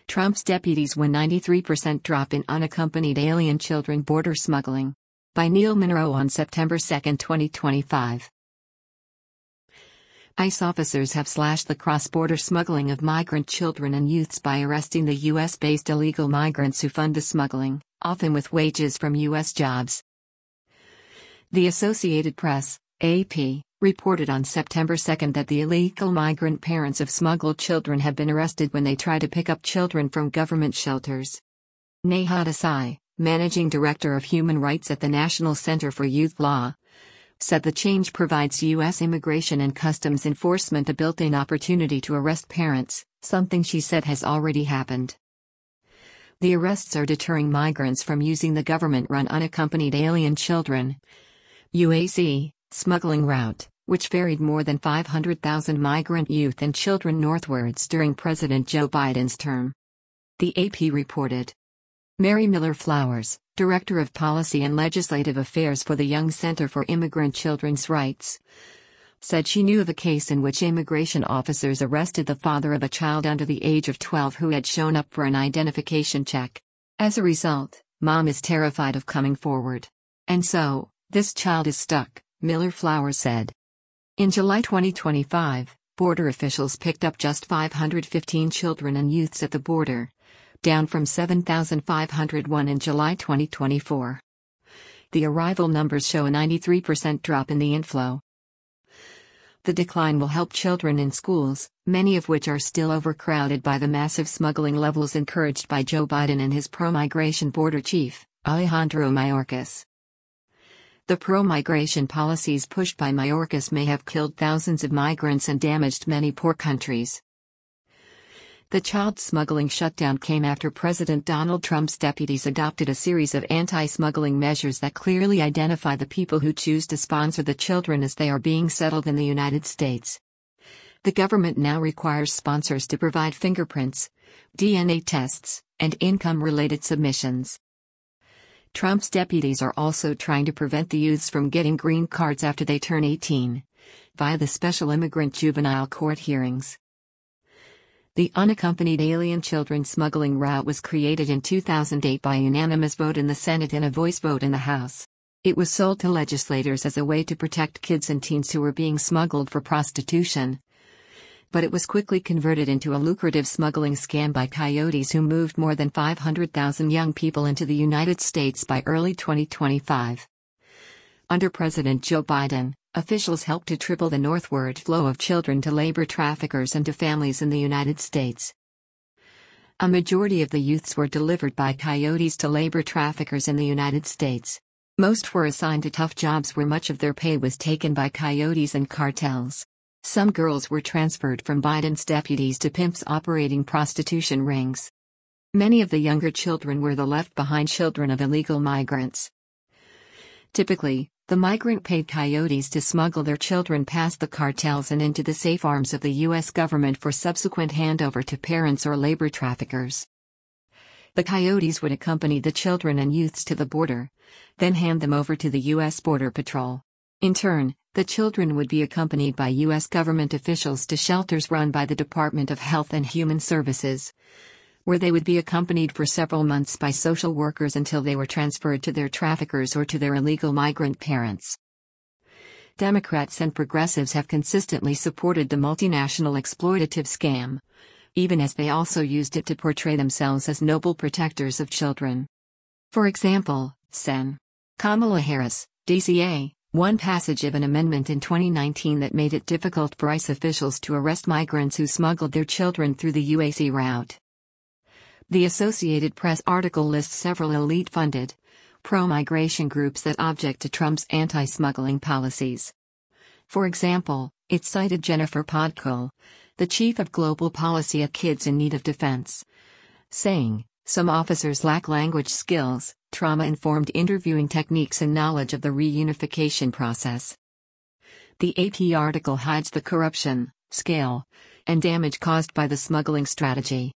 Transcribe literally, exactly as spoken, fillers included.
Trump's deputies win ninety-three percent drop in unaccompanied alien children border smuggling. By Neil Monroe on September second, twenty twenty-five. ICE officers have slashed the cross-border smuggling of migrant children and youths by arresting the U S-based illegal migrants who fund the smuggling, often with wages from U S jobs. The Associated Press, A P, reported on September second that the illegal migrant parents of smuggled children have been arrested when they try to pick up children from government shelters. Neha Desai, managing director of human rights at the National Center for Youth Law, said the change provides U S Immigration and Customs Enforcement a built-in opportunity to arrest parents, something she said has already happened. The arrests are deterring migrants from using the government-run unaccompanied alien children U A C smuggling route, which ferried more than five hundred thousand migrant youth and children northwards during President Joe Biden's term. The A P reported. Mary Miller Flowers, Director of Policy and Legislative Affairs for the Young Center for Immigrant Children's Rights, said she knew of a case in which immigration officers arrested the father of a child under the age of twelve who had shown up for an identification check. As a result, mom is terrified of coming forward. And so, this child is stuck, Miller Flowers said. In July twenty twenty-five, border officials picked up just five hundred fifteen children and youths at the border, down from seven thousand five hundred one in July twenty twenty-four. The arrival numbers show a ninety-three percent drop in the inflow. The decline will help children in schools, many of which are still overcrowded by the massive smuggling levels encouraged by Joe Biden and his pro-migration border chief, Alejandro Mayorkas. The pro-migration policies pushed by Mayorkas may have killed thousands of migrants and damaged many poor countries. The child smuggling shutdown came after President Donald Trump's deputies adopted a series of anti-smuggling measures that clearly identify the people who choose to sponsor the children as they are being settled in the United States. The government now requires sponsors to provide fingerprints, D N A tests, and income-related submissions. Trump's deputies are also trying to prevent the youths from getting green cards after they turn eighteen, via the special immigrant juvenile court hearings. The unaccompanied alien children smuggling route was created in two thousand eight by a unanimous vote in the Senate and a voice vote in the House. It was sold to legislators as a way to protect kids and teens who were being smuggled for prostitution. But it was quickly converted into a lucrative smuggling scam by coyotes who moved more than five hundred thousand young people into the United States by early twenty twenty-five. Under President Joe Biden, officials helped to triple the northward flow of children to labor traffickers and to families in the United States. A majority of the youths were delivered by coyotes to labor traffickers in the United States. Most were assigned to tough jobs where much of their pay was taken by coyotes and cartels. Some girls were transferred from Biden's deputies to pimps operating prostitution rings. Many of the younger children were the left-behind children of illegal migrants. Typically, the migrant paid coyotes to smuggle their children past the cartels and into the safe arms of the U S government for subsequent handover to parents or labor traffickers. The coyotes would accompany the children and youths to the border, then hand them over to the U S Border Patrol. In turn, the children would be accompanied by U S government officials to shelters run by the Department of Health and Human Services, where they would be accompanied for several months by social workers until they were transferred to their traffickers or to their illegal migrant parents. Democrats and progressives have consistently supported the multinational exploitative scam, even as they also used it to portray themselves as noble protectors of children. For example, Sen. Kamala Harris, D C A, one passage of an amendment in twenty nineteen that made it difficult for ICE officials to arrest migrants who smuggled their children through the U A C route. The Associated Press article lists several elite-funded, pro-migration groups that object to Trump's anti-smuggling policies. For example, it cited Jennifer Podkul, the chief of global policy at Kids in Need of Defense, saying, "Some officers lack language skills, trauma-informed interviewing techniques and knowledge of the reunification process." The A P article hides the corruption, scale, and damage caused by the smuggling strategy.